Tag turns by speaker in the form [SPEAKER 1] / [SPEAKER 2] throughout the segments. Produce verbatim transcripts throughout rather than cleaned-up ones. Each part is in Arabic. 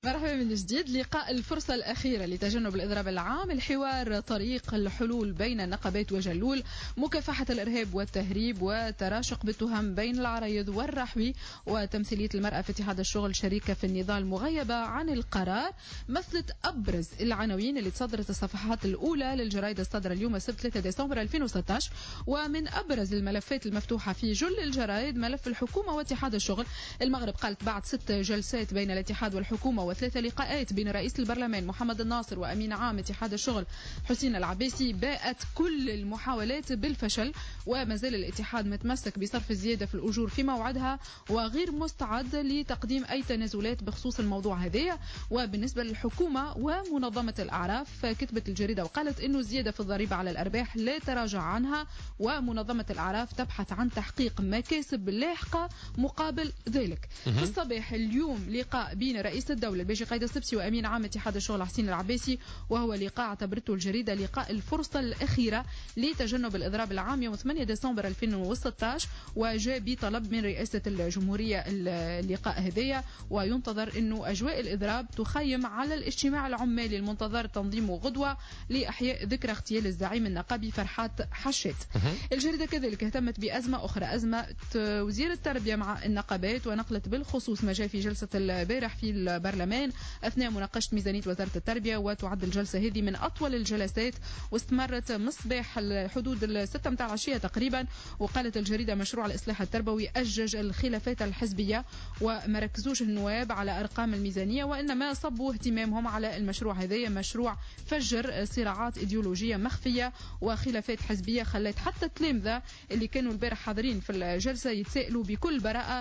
[SPEAKER 1] مرحبا من جديد. لقاء الفرصة الأخيرة لتجنب الإضراب العام، الحوار طريق الحلول بين النقابات وجلول، مكافحة الإرهاب والتهريب وتراشق بالتهم بين العرايض والرحوي، وتمثيلية المرأة في اتحاد الشغل شريكة في النضال مغيبة عن القرار. مثلت أبرز العناوين اللي تصدرت الصفحات الأولى للجرائد الصادرة اليوم السبت ثلاثة ديسمبر ألفين وستة عشر. ومن أبرز الملفات المفتوحة في جل الجرائد ملف الحكومة واتحاد الشغل. المغرب قالت بعد ست جلسات بين الاتحاد والحكومة وثلاثة لقاءات بين رئيس البرلمان محمد الناصر وأمين عام اتحاد الشغل حسين العباسي باءت كل المحاولات بالفشل، وما زال الاتحاد متمسك بصرف الزيادة في الأجور في موعدها وغير مستعد لتقديم أي تنازلات بخصوص الموضوع هذا. وبالنسبة للحكومة ومنظمة الأعراف كتبت الجريدة وقالت إنه الزيادة في الضريبة على الأرباح لا تراجع عنها، ومنظمة الأعراف تبحث عن تحقيق مكاسب لاحقة مقابل ذلك. في الصباح اليوم لقاء بين رئيس الدولة الباجي قايد السبسي وأمين عام اتحاد الشغل حسين العباسي، وهو لقاء اعتبرته الجريدة لقاء الفرصة الأخيرة لتجنب الإضراب العام يوم ثمانية ديسمبر ألفين وستة عشر، وجاء بطلب من رئاسة الجمهورية اللقاء هذية. وينتظر أنه أجواء الإضراب تخيم على الاجتماع العمالي المنتظر تنظيمه غدوة لإحياء ذكرى اغتيال الزعيم النقابي فرحات حشات. الجريدة كذلك اهتمت بأزمة أخرى، أزمة وزير التربية مع النقابات، ونقلت بالخصوص ما جاء في جلسة البارح في البرلمان أثناء مناقشة ميزانية وزارة التربية. وتعد الجلسة هذه من أطول الجلسات واستمرت مصباح الحدود الستة متاع العشية تقريبا. وقالت الجريدة مشروع الإصلاح التربوي أجج الخلافات الحزبية، وما ركزوش النواب على أرقام الميزانية وإنما صبوا اهتمامهم على المشروع هذا، مشروع فجر صراعات إيديولوجية مخفية وخلافات حزبية خلت حتى التلامذة اللي كانوا البارح حاضرين في الجلسة يتسائلوا بكل براءة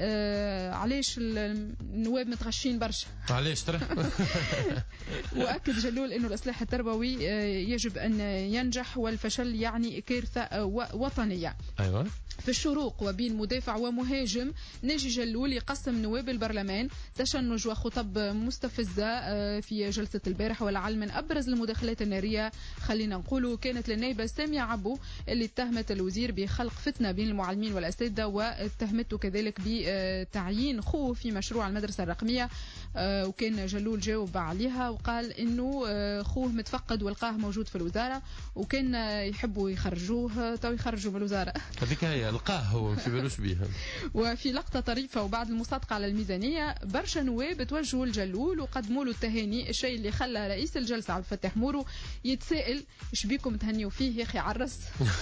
[SPEAKER 1] آه علاش النواب متغشين برشا،
[SPEAKER 2] علاش ترى.
[SPEAKER 1] وأكد جلول أنه الإصلاح التربوي يجب أن ينجح والفشل يعني كارثة وطنية.
[SPEAKER 2] أيوة.
[SPEAKER 1] في الشروق وبين مدافع ومهاجم، ناجي جلول يقسم نواب البرلمان، تشنج وخطب مستفزة في جلسة البارح. ولعل من أبرز المداخلات النارية خلينا نقوله كانت للنائبة سامية عبو اللي اتهمت الوزير بخلق فتنة بين المعلمين والأساتذة، واتهمته كذلك بتعيين خوه في مشروع المدرسة الرقمية. وكان جلول جاوب عليها وقال إنه خوه متفقد والقاه موجود في الوزارة، وكان يحبوا يخرجوه تو يخرجوا من الوزارة.
[SPEAKER 2] هذيك هي القاه هو في بالوش بيها.
[SPEAKER 1] وفي لقطة طريفة وبعد المصادقة على الميزانية برشا نواب توجهوا الجلول وقدموا له التهاني، الشيء اللي خلى رئيس الجلسة عبد الفتاح مورو يتساءل ايش بيكم تهنيوا فيه يا اخي عرس.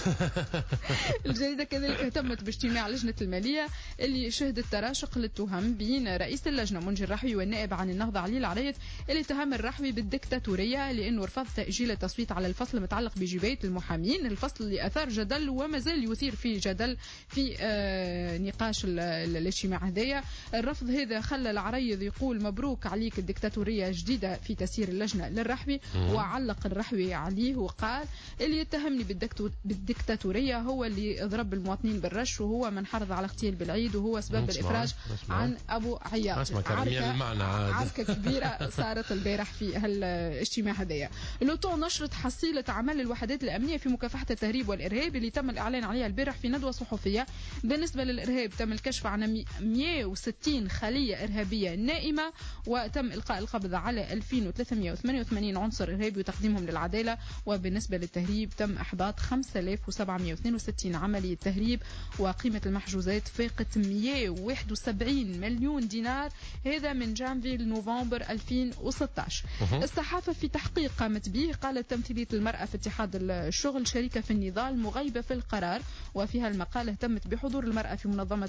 [SPEAKER 1] الجريدة كذلك اهتمت باجتماع لجنة المالية اللي شهدت تراشق للتهم بين رئيس اللجنة منجي الرحوي والنائب عن النهضة علي العريض اللي اتهم الرحوي بالدكتاتورية لأنه رفض تأجيل التصويت على الفصل المتعلق بجباية المحامين، الفصل اللي أثار جدل وما زال يثير فيه جدل في آه نقاش الاجتماع هذايا. الرفض هذا خلى العريض يقول مبروك عليك الدكتاتورية جديدة في تسيير اللجنة للرحوي، وعلق الرحوي عليه وقال اللي يتهمني بالدكتاتورية هو اللي ضرب المواطنين بالرش، وهو من حرض على اغتيال بالعيد، وهو سبب الإفراج عن أبو عياط.
[SPEAKER 2] عركة,
[SPEAKER 1] عركة كبيرة صارت البارح في هالاجتماع هذايا. لوطو نشرت حصيلة عمل الوحدات الأمنية في مكافحة التهريب والإرهاب اللي تم الإعلان عليها البارح في ندوة صحفية. بالنسبة للإرهاب تم الكشف عن مئة وستين خلية إرهابية نائمة، وتم إلقاء القبض على ألفين وثلاثمئة وثمانية وثمانين عنصر إرهابي وتقديمهم للعدالة. وبالنسبة للتهريب تم إحباط خمسة آلاف وسبعمئة واثنين وستين عملية تهريب، وقيمة المحجوزات فاقت مئة وواحد وسبعين مليون دينار، هذا من جانفي لنوفمبر ألفين وستة عشر. الصحافة في تحقيق قامت به قالت تمثيلية المرأة في اتحاد الشغل شريكة في النضال مغيبة في القرار، وفيها المقال اهتمت بحضور المرأة في منظمة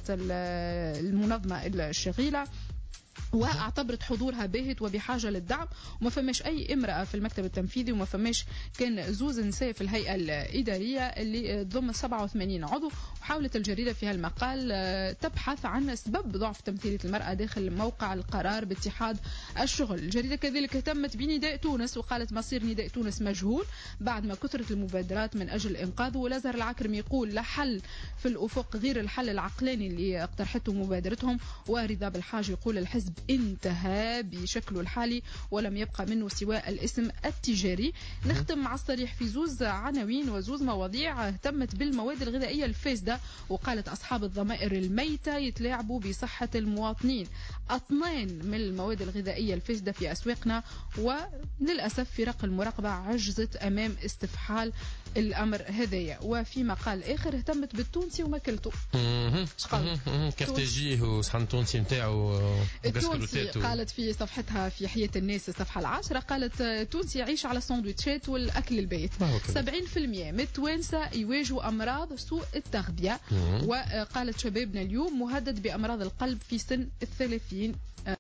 [SPEAKER 1] المنظمة الشغيلة واعتبرت حضورها باهت وبحاجة للدعم، وما فماش أي امرأة في المكتب التنفيذي، وما فماش كان زوز نساء في الهيئة الإدارية اللي تضم سبعة وثمانين عضو. وحاولت الجريدة في هالمقال تبحث عن سبب ضعف تمثيلية المرأة داخل موقع القرار باتحاد الشغل. الجريدة كذلك اهتمت بنداء تونس وقالت مصير نداء تونس مجهول بعد ما كثرت المبادرات من أجل إنقاذه. ولازر العكرمي يقول لا حل في الأفق غير الحل العقلاني اللي اقترحته مبادرتهم. ورضا بالحاج يقول الحزب انتهى بشكله الحالي ولم يبقى منه سوى الاسم التجاري. نختم مع الصريح في زوز عناوين وزوز مواضيع اهتمت بالمواد الغذائية الفاسدة الفاسدة. وقالت أصحاب الضمائر الميتة يتلاعبوا بصحة المواطنين. اثنين من المواد الغذائية الفاسدة في أسواقنا، وللأسف فرق المراقبة عجزت أمام استفحال الأمر هذايا. وفي مقال آخر اهتمت بالتونسي وماكلته.
[SPEAKER 2] كيف تجيه وصحن تونسي نتاعو
[SPEAKER 1] التونسي قالت في صفحتها في حياة الناس الصفحة العاشرة، قالت التونسي يعيش على السندويتشات والأكل البيت. سبعين بالمئة من التوانسة يواجهوا أمراض سوء التغذية. وقالت شبابنا اليوم مهدد بأمراض القلب في سن الثلاثين.